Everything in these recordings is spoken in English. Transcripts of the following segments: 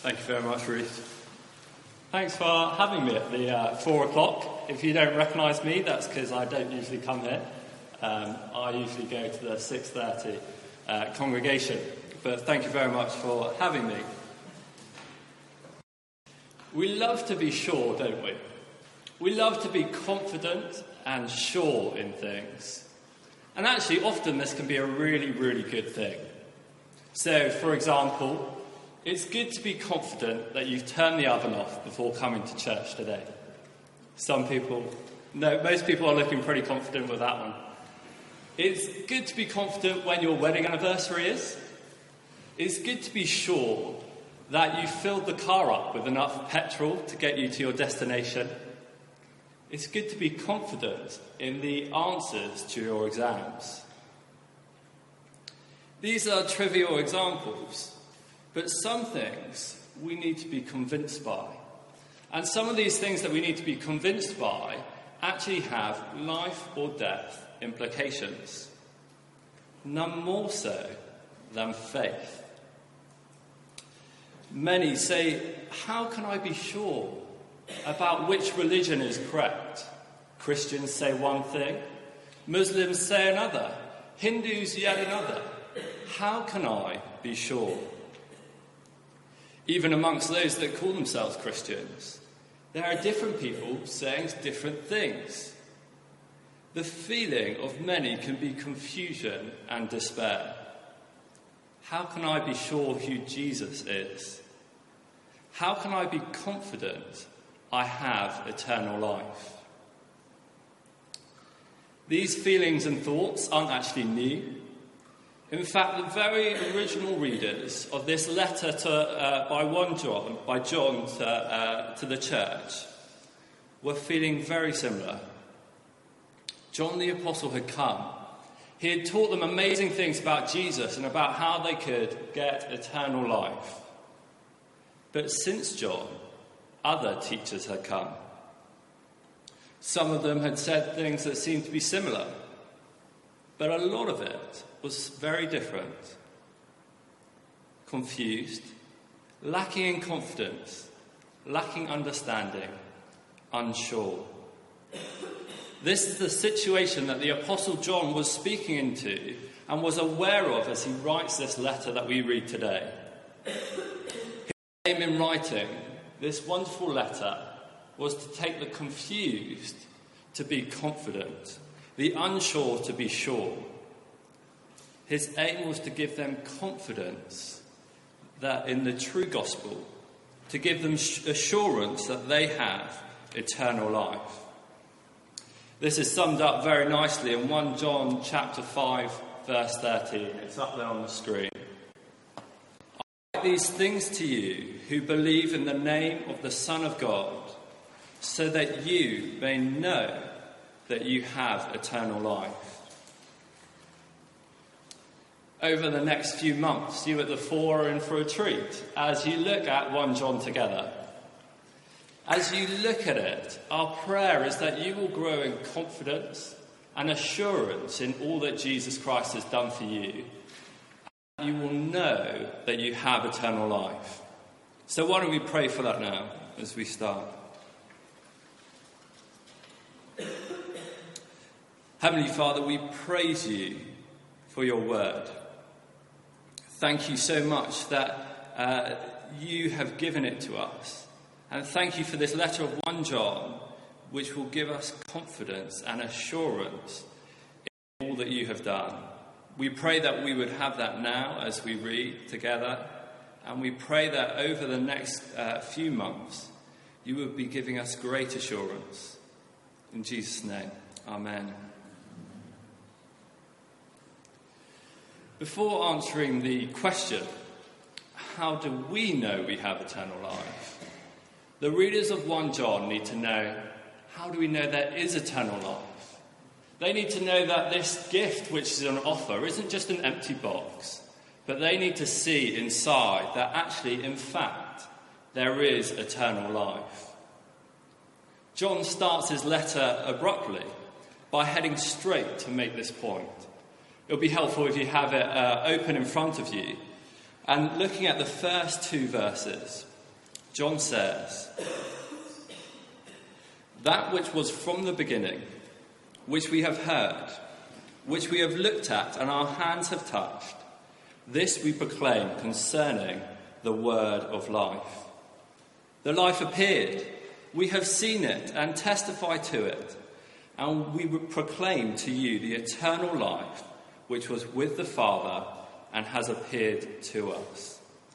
Thank you very much, Ruth. Thanks for having me at the 4 o'clock. If you don't recognise me, that's because I don't usually come here. I usually go to the 6:30 congregation. But thank you very much for having me. We love to be sure, don't we? We love to be confident and sure in things. And actually, often this can be a really, really good thing. So, for example, it's good to be confident that you've turned the oven off before coming to church today. Most people are looking pretty confident with that one. It's good to be confident when your wedding anniversary is. It's good to be sure that you filled the car up with enough petrol to get you to your destination. It's good to be confident in the answers to your exams. These are trivial examples, but some things we need to be convinced by. And some of these things that we need to be convinced by actually have life or death implications. None more so than faith. Many say, how can I be sure about which religion is correct? Christians say one thing, Muslims say another, Hindus yet another. How can I be sure? Even amongst those that call themselves Christians, there are different people saying different things. The feeling of many can be confusion and despair. How can I be sure who Jesus is? How can I be confident I have eternal life? These feelings and thoughts aren't actually new. In fact, the very original readers of this letter by John to the church were feeling very similar. John the Apostle had come. He had taught them amazing things about Jesus and about how they could get eternal life. But since John, other teachers had come. Some of them had said things that seemed to be similar, but a lot of it was very different. Confused, lacking in confidence, lacking understanding, unsure. This is the situation that the Apostle John was speaking into and was aware of as he writes this letter that we read today. His aim in writing this wonderful letter was to take the confused to be confident, the unsure to be sure. His aim was to give them confidence that in the true gospel, to give them assurance that they have eternal life. This is summed up very nicely in 1 John chapter 5, verse 13. It's up there on the screen. I write these things to you who believe in the name of the Son of God, so that you may know that you have eternal life. Over the next few months, you at the 4 are in for a treat as you look at 1 John together. As you look at it, our prayer is that you will grow in confidence and assurance in all that Jesus Christ has done for you. You will know that you have eternal life. So why don't we pray for that now as we start? Heavenly Father, we praise you for your word. Thank you so much that you have given it to us. And thank you for this letter of 1 John, which will give us confidence and assurance in all that you have done. We pray that we would have that now as we read together. And we pray that over the next few months, you will be giving us great assurance. In Jesus' name, amen. Before answering the question, how do we know we have eternal life? The readers of 1 John need to know, how do we know there is eternal life? They need to know that this gift which is on offer isn't just an empty box, but they need to see inside that actually, in fact, there is eternal life. John starts his letter abruptly by heading straight to make this point. It'll be helpful if you have it open in front of you and looking at the first 2 verses. John says, "That which was from the beginning, which we have heard, which we have looked at and our hands have touched, this we proclaim concerning the word of life. The life appeared, we have seen it and testify to it, and we proclaim to you the eternal life which was with the Father and has appeared to us."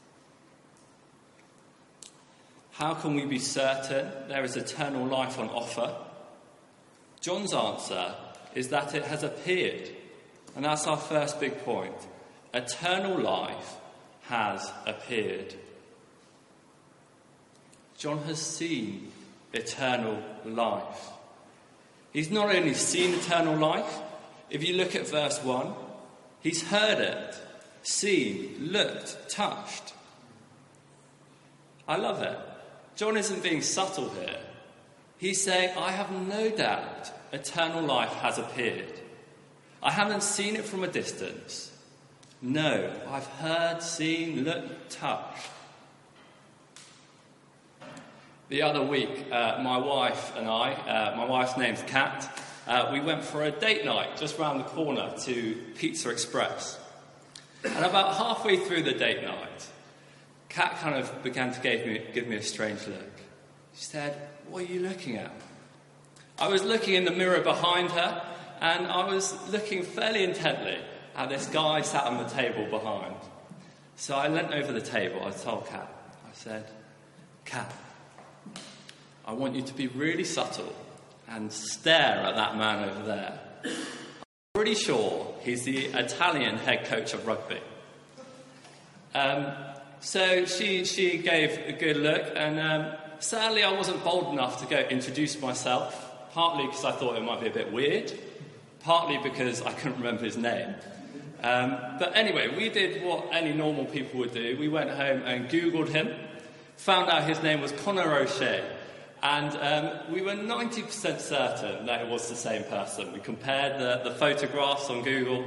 How can we be certain there is eternal life on offer? John's answer is that it has appeared. And that's our first big point. Eternal life has appeared. John has seen eternal life. He's not only seen eternal life, if you look at verse 1, he's heard it, seen, looked, touched. I love it. John isn't being subtle here. He's saying, I have no doubt eternal life has appeared. I haven't seen it from a distance. No, I've heard, seen, looked, touched. The other week, my wife and I, my wife's name's Kat, we went for a date night just round the corner to Pizza Express. And about halfway through the date night, Kat kind of began to give me a strange look. She said, "What are you looking at?" I was looking in the mirror behind her, and I was looking fairly intently at this guy sat on the table behind. So I leant over the table. I told Kat, I said, "Kat, I want you to be really subtle and stare at that man over there. I'm pretty sure he's the Italian head coach of rugby." So she gave a good look, and sadly I wasn't bold enough to go introduce myself, partly because I thought it might be a bit weird, partly because I couldn't remember his name. But anyway, we did what any normal people would do. We went home and Googled him, found out his name was Conor O'Shea, and we were 90% certain that it was the same person. We compared the photographs on Google.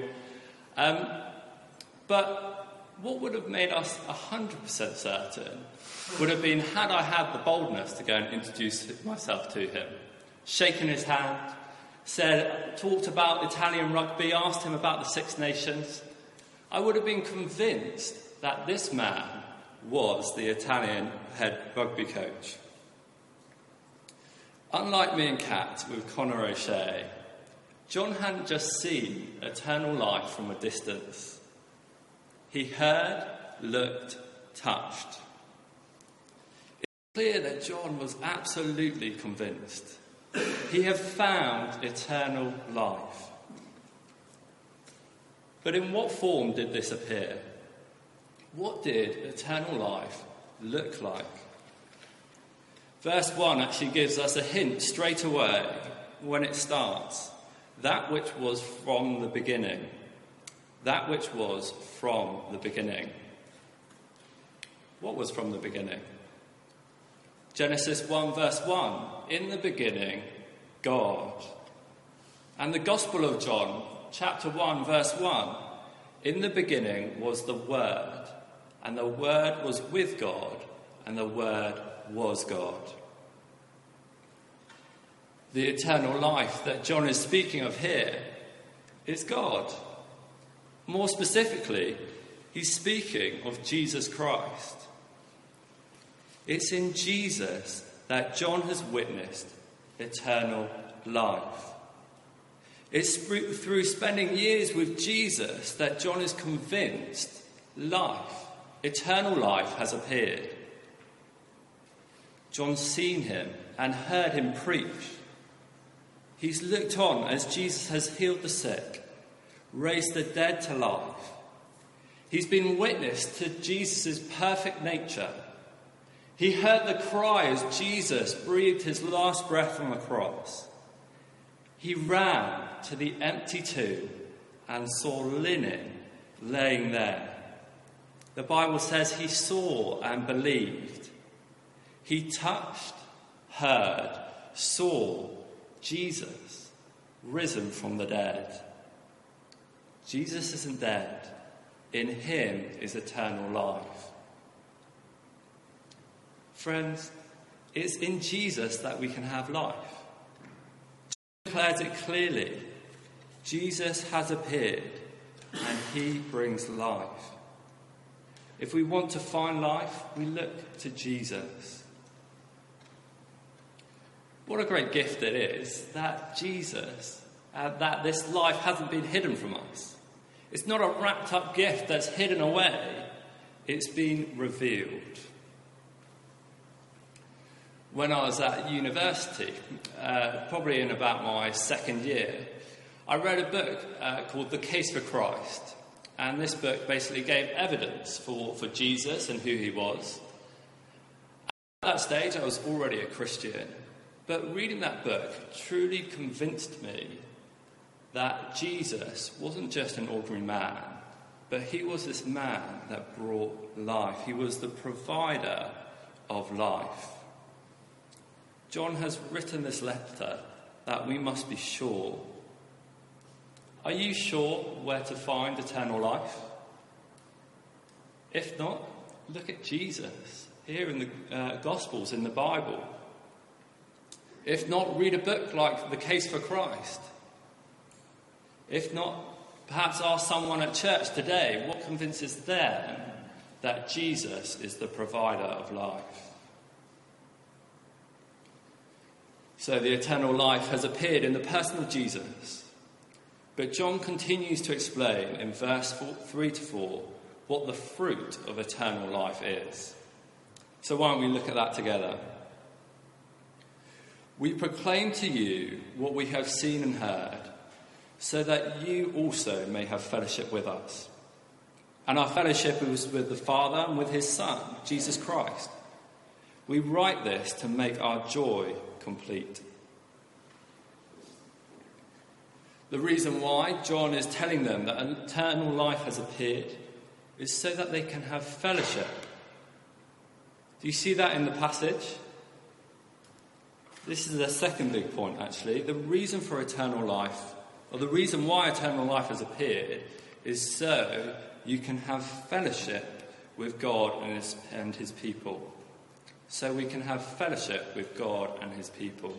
But what would have made us 100% certain would have been had I had the boldness to go and introduce myself to him. Shaken his hand, talked about Italian rugby, asked him about the Six Nations. I would have been convinced that this man was the Italian head rugby coach. Unlike me and Kat with Conor O'Shea, John hadn't just seen eternal life from a distance. He heard, looked, touched. It's clear that John was absolutely convinced. He had found eternal life. But in what form did this appear? What did eternal life look like? Verse 1 actually gives us a hint straight away when it starts. That which was from the beginning. That which was from the beginning. What was from the beginning? Genesis 1 verse 1. In the beginning, God. And the Gospel of John, chapter 1 verse 1. In the beginning was the Word, and the Word was with God, and the Word was God. The eternal life that John is speaking of here is God. More specifically, he's speaking of Jesus Christ. It's in Jesus that John has witnessed eternal life. It's through spending years with Jesus that John is convinced life, eternal life, has appeared. John's seen him and heard him preach. He's looked on as Jesus has healed the sick, raised the dead to life. He's been witness to Jesus' perfect nature. He heard the cry as Jesus breathed his last breath on the cross. He ran to the empty tomb and saw linen laying there. The Bible says he saw and believed. He touched, heard, saw Jesus risen from the dead. Jesus isn't dead. In him is eternal life. Friends, it's in Jesus that we can have life. John declares it clearly. Jesus has appeared and he brings life. If we want to find life, we look to Jesus. What a great gift it is that Jesus, that this life hasn't been hidden from us. It's not a wrapped up gift that's hidden away. It's been revealed. When I was at university, probably in about my second year, I read a book called The Case for Christ. And this book basically gave evidence for Jesus and who he was. At that stage, I was already a Christian. But reading that book truly convinced me that Jesus wasn't just an ordinary man, but he was this man that brought life. He was the provider of life. John has written this letter that we must be sure. Are you sure where to find eternal life? If not, look at Jesus here in the Gospels, in the Bible. If not, read a book like The Case for Christ. If not, perhaps ask someone at church today what convinces them that Jesus is the provider of life. So the eternal life has appeared in the person of Jesus. But John continues to explain in verse 3 to 4 what the fruit of eternal life is. So why don't we look at that together? We proclaim to you what we have seen and heard, so that you also may have fellowship with us. And our fellowship is with the Father and with his Son, Jesus Christ. We write this to make our joy complete. The reason why John is telling them that eternal life has appeared is so that they can have fellowship. Do you see that in the passage? This is the second big point, actually. The reason for eternal life, or the reason why eternal life has appeared, is so you can have fellowship with God and his people. So we can have fellowship with God and his people.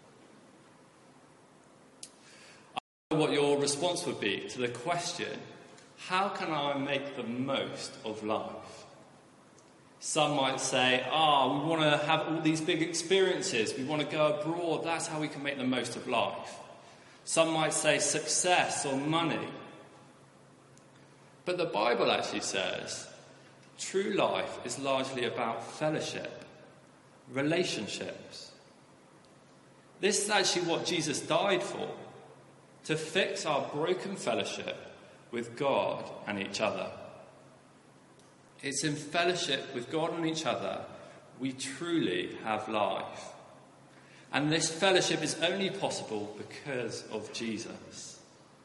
What your response would be to the question, how can I make the most of life? Some might say, we want to have all these big experiences, we want to go abroad, that's how we can make the most of life. Some might say success or money. But the Bible actually says true life is largely about fellowship, relationships. This is actually what Jesus died for. To fix our broken fellowship with God and each other. It's in fellowship with God and each other we truly have life. And this fellowship is only possible because of Jesus.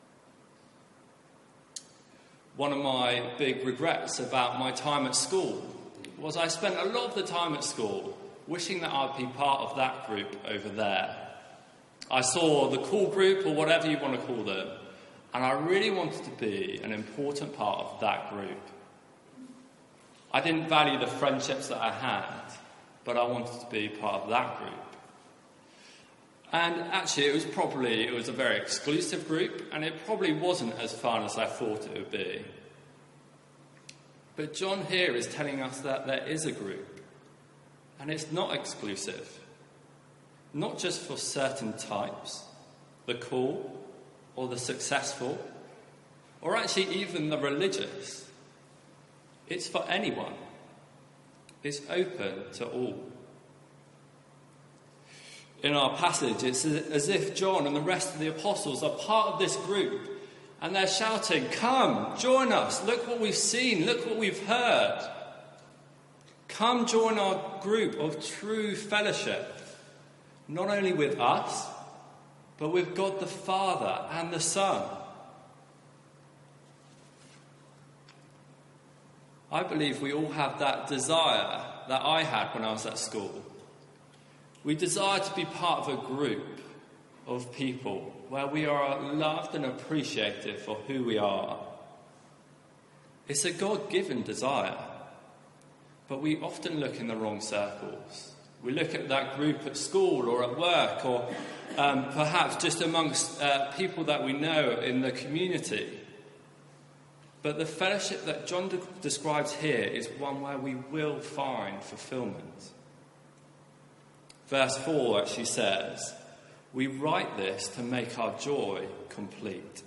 One of my big regrets about my time at school was I spent a lot of the time at school wishing that I'd be part of that group over there. I saw the cool group, or whatever you want to call them, and I really wanted to be an important part of that group. I didn't value the friendships that I had, but I wanted to be part of that group. And actually, it was a very exclusive group, and it probably wasn't as fun as I thought it would be. But John here is telling us that there is a group, and it's not exclusive. Not just for certain types, the cool or the successful, or actually even the religious. It's for anyone. It's open to all. In our passage, it's as if John and the rest of the apostles are part of this group, and they're shouting, "Come, join us, look what we've seen, look what we've heard. Come join our group of true fellowship. Not only with us, but with God the Father and the Son." I believe we all have that desire that I had when I was at school. We desire to be part of a group of people where we are loved and appreciated for who we are. It's a God-given desire. but we often look in the wrong circles. We look at that group at school or at work, or perhaps just amongst people that we know in the community. But the fellowship that John describes here is one where we will find fulfillment. Verse 4 actually says, "We write this to make our joy complete."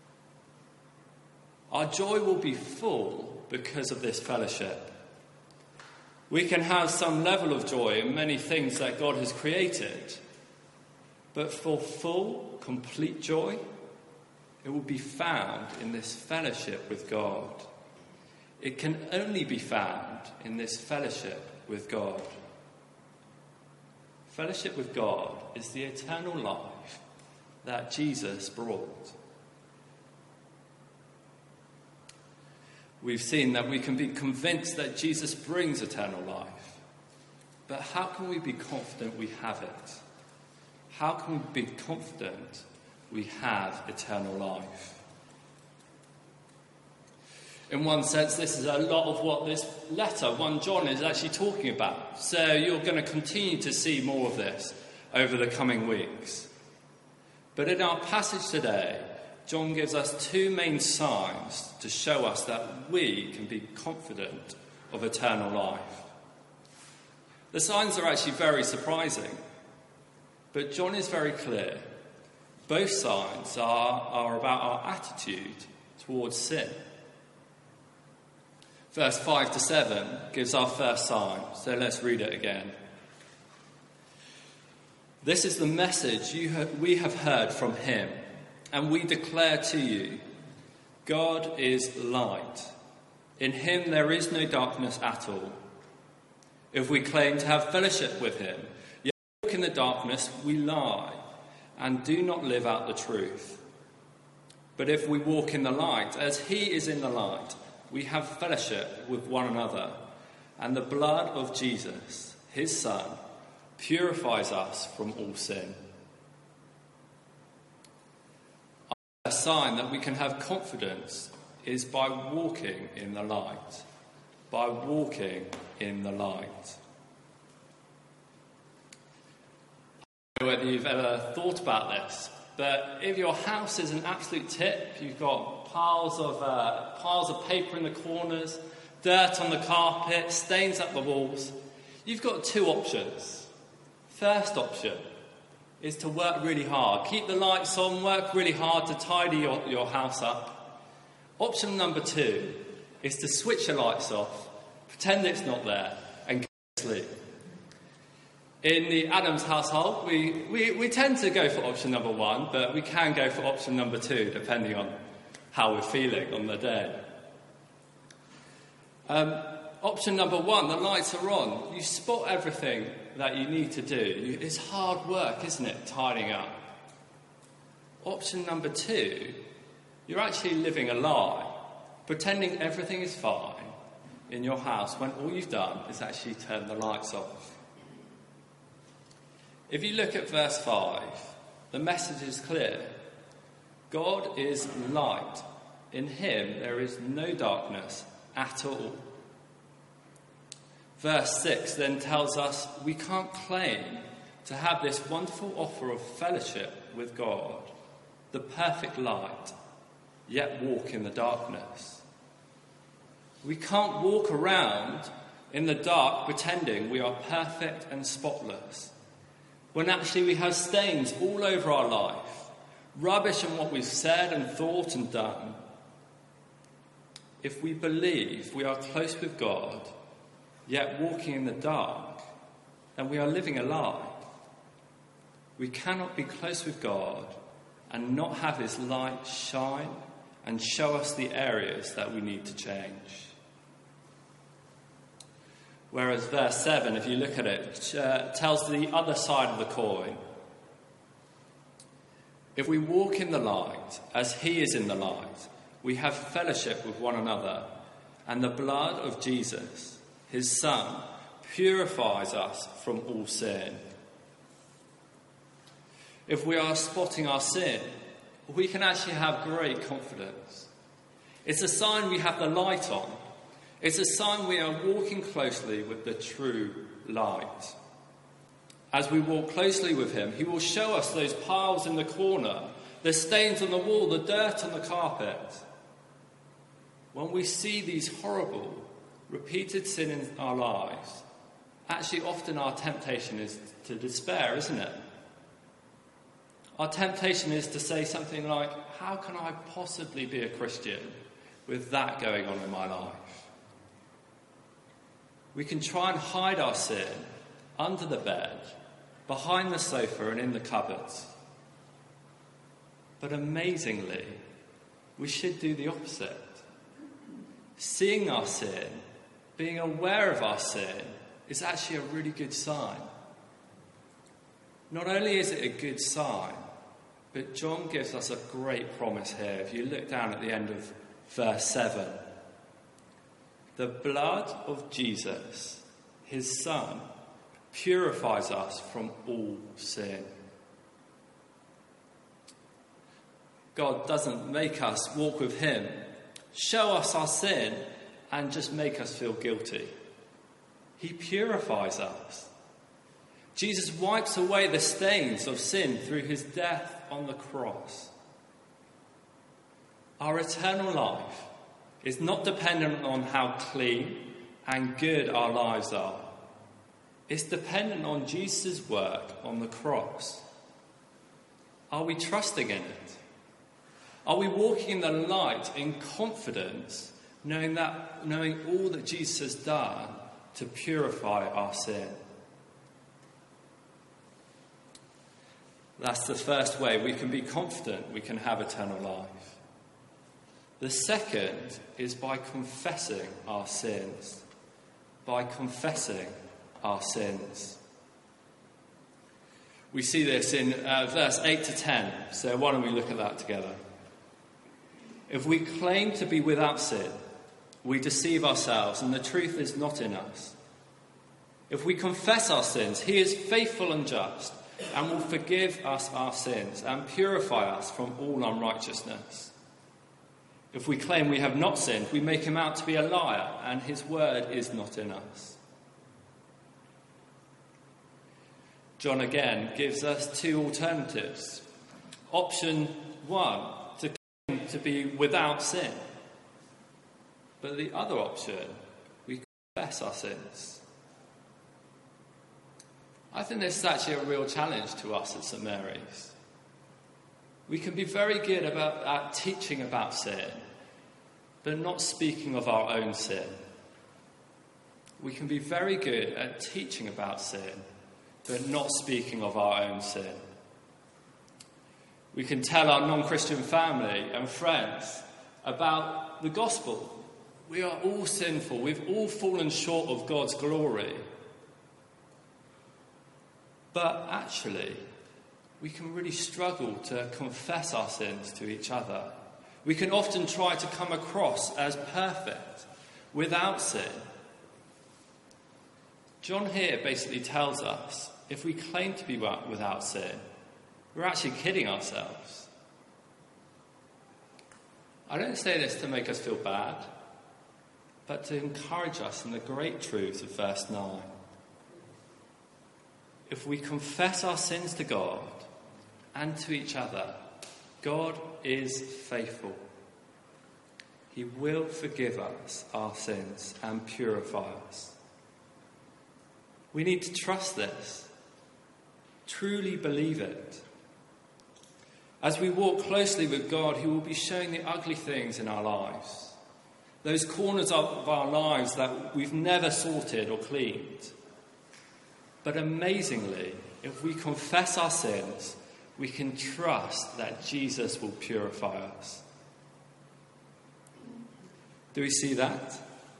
Our joy will be full because of this fellowship. We can have some level of joy in many things that God has created, but for full, complete joy, it will be found in this fellowship with God. It can only be found in this fellowship with God. Fellowship with God is the eternal life that Jesus brought. We've seen that we can be convinced that Jesus brings eternal life. But how can we be confident we have it? How can we be confident we have eternal life? In one sense, this is a lot of what this letter, 1 John, is actually talking about. So you're going to continue to see more of this over the coming weeks. But in our passage today, John gives us two main signs to show us that we can be confident of eternal life. The signs are actually very surprising, but John is very clear. Both signs are about our attitude towards sin. Verse 5 to 7 gives our first sign, so let's read it again. "This is the message we have heard from him, and we declare to you, God is light. In him there is no darkness at all. If we claim to have fellowship with him, yet walk in the darkness, we lie and do not live out the truth. But if we walk in the light, as he is in the light, we have fellowship with one another, and the blood of Jesus, his Son, purifies us from all sin." A sign that we can have confidence is by walking in the light. By walking in the light. I don't know whether you've ever thought about this, but if your house is an absolute tip, you've got piles of paper in the corners, dirt on the carpet, stains up the walls, you've got two options. First option is to work really hard. Keep the lights on, work really hard to tidy your house up. Option number 2 is to switch your lights off, pretend it's not there, and go to sleep. In the Adams household, we tend to go for option number 1, but we can go for option number 2, depending on how we're feeling on the day. Option number 1, the lights are on. You spot everything that you need to do. It's hard work, isn't it, tidying up? Option number 2, you're actually living a lie, pretending everything is fine in your house when all you've done is actually turn the lights off. If you look at verse 5, the message is clear. God is light. In him there is no darkness at all. Verse 6 then tells us we can't claim to have this wonderful offer of fellowship with God, the perfect light, yet walk in the darkness. We can't walk around in the dark pretending we are perfect and spotless, when actually we have stains all over our life, rubbish in what we've said and thought and done. If we believe we are close with God, yet walking in the dark, then we are living a lie. We cannot be close with God and not have his light shine and show us the areas that we need to change. Whereas verse 7, if you look at it, tells the other side of the coin. If we walk in the light, as he is in the light, we have fellowship with one another, and the blood of Jesus, his Son, purifies us from all sin. If we are spotting our sin, we can actually have great confidence. It's a sign we have the light on. It's a sign we are walking closely with the true light. As we walk closely with him, he will show us those piles in the corner, the stains on the wall, the dirt on the carpet. When we see these horrible, repeated sins in our lives, actually often our temptation is to despair, isn't it? Our temptation is to say something like, how can I possibly be a Christian with that going on in my life? We can try and hide our sin under the bed, behind the sofa and in the cupboards. But amazingly, we should do the opposite. Seeing our sin, being aware of our sin, is actually a really good sign. Not only is it a good sign, but John gives us a great promise here. If you look down at the end of verse 7, the blood of Jesus, his Son, purifies us from all sin. God doesn't make us walk with him, show us our sin, and just make us feel guilty. He purifies us. Jesus wipes away the stains of sin through his death on the cross. Our eternal life is not dependent on how clean and good our lives are. It's dependent on Jesus' work on the cross. Are we trusting in it? Are we walking in the light in confidence, knowing all that Jesus has done to purify our sin? That's the first way we can be confident we can have eternal life. The second is by confessing our sins. By confessing our sins. We see this in verse 8 to 10, so why don't we look at that together? If we claim to be without sin, we deceive ourselves and the truth is not in us. If we confess our sins, he is faithful and just and will forgive us our sins and purify us from all unrighteousness. If we claim we have not sinned, we make him out to be a liar, and his word is not in us. John again gives us two alternatives. Option 1, to claim to be without sin. But the other option, we confess our sins. I think this is actually a real challenge to us at St Mary's. We can be very good at teaching about sin, but not speaking of our own sin. We can be very good at teaching about sin, but not speaking of our own sin. We can tell our non-Christian family and friends about the gospel. We are all sinful. We've all fallen short of God's glory. But actually, we can really struggle to confess our sins to each other. We can often try to come across as perfect, without sin. John here basically tells us, if we claim to be without sin, we're actually kidding ourselves. I don't say this to make us feel bad, but to encourage us in the great truth of verse 9. If we confess our sins to God and to each other, God is faithful. He will forgive us our sins and purify us. We need to trust this, truly believe it. As we walk closely with God, he will be showing the ugly things in our lives, those corners of our lives that we've never sorted or cleaned. But amazingly, if we confess our sins, we can trust that Jesus will purify us. Do we see that?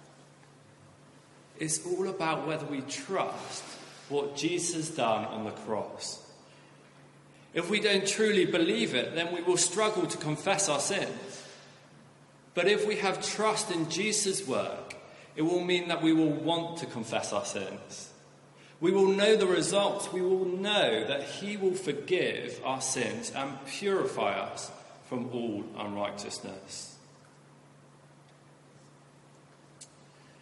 It's all about whether we trust what Jesus has done on the cross. If we don't truly believe it, then we will struggle to confess our sins. But if we have trust in Jesus' work, it will mean that we will want to confess our sins. We will know the results. We will know that he will forgive our sins and purify us from all unrighteousness.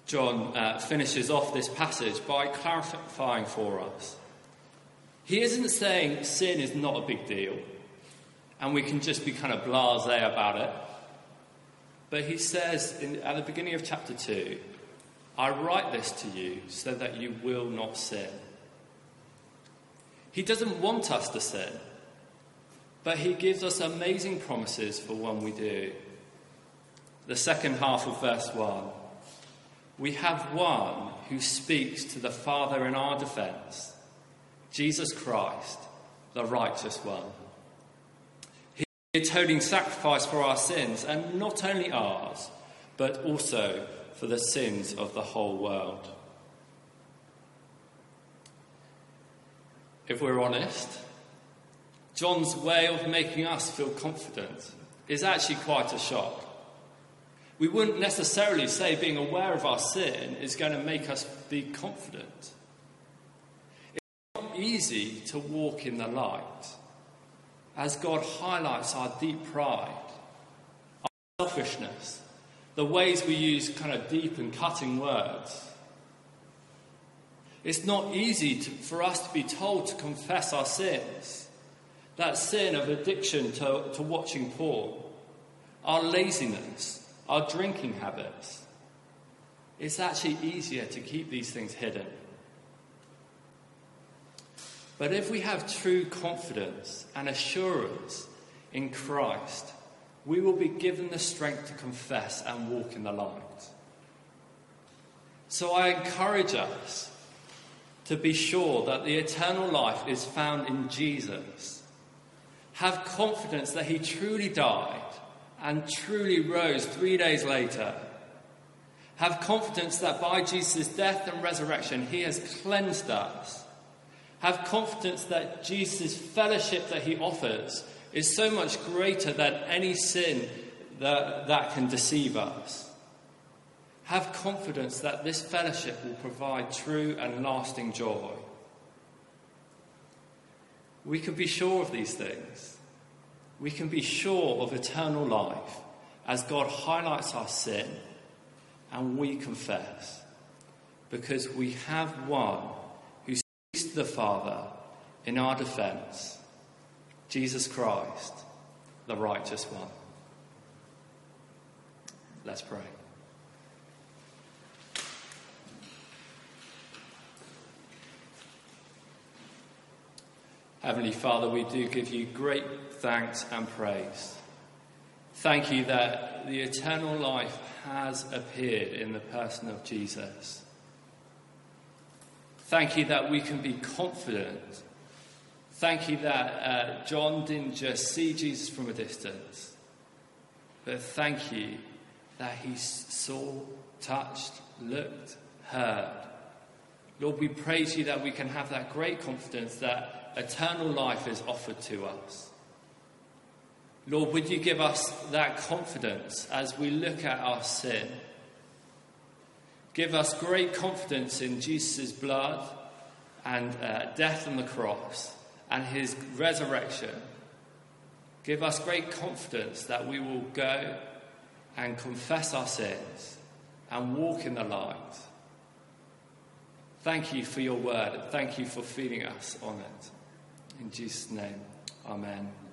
John finishes off this passage by clarifying for us. He isn't saying sin is not a big deal and we can just be kind of blasé about it. But he says at the beginning of chapter 2, I write this to you so that you will not sin. He doesn't want us to sin, but he gives us amazing promises for when we do. The second half of verse 1. We have one who speaks to the Father in our defense, Jesus Christ, the righteous one. He is the atoning sacrifice for our sins, and not only ours, but also for the sins of the whole world. If we're honest, John's way of making us feel confident is actually quite a shock. We wouldn't necessarily say being aware of our sin is going to make us be confident. It's not easy to walk in the light as God highlights our deep pride, our selfishness, the ways we use kind of deep and cutting words. It's not easy for us to be told to confess our sins. That sin of addiction to watching porn, our laziness, our drinking habits. It's actually easier to keep these things hidden. But if we have true confidence and assurance in Christ, we will be given the strength to confess and walk in the light. So I encourage us to be sure that the eternal life is found in Jesus. Have confidence that he truly died and truly rose 3 days later. Have confidence that by Jesus' death and resurrection, he has cleansed us. Have confidence that Jesus' fellowship that he offers is so much greater than any sin that can deceive us. Have confidence that this fellowship will provide true and lasting joy. We can be sure of these things. We can be sure of eternal life as God highlights our sin and we confess, because we have one who speaks to the Father in our defense, Jesus Christ, the righteous one. Let's pray. Heavenly Father, we do give you great thanks and praise. Thank you that the eternal life has appeared in the person of Jesus. Thank you that we can be confident. Thank you that John didn't just see Jesus from a distance, but thank you that he saw, touched, looked, heard. Lord, we praise you that we can have that great confidence that eternal life is offered to us. Lord, would you give us that confidence as we look at our sin? Give us great confidence in Jesus' blood and death on the cross and his resurrection. Give us great confidence that we will go and confess our sins and walk in the light. Thank you for your word, and thank you for feeding us on it. In Jesus' name, amen.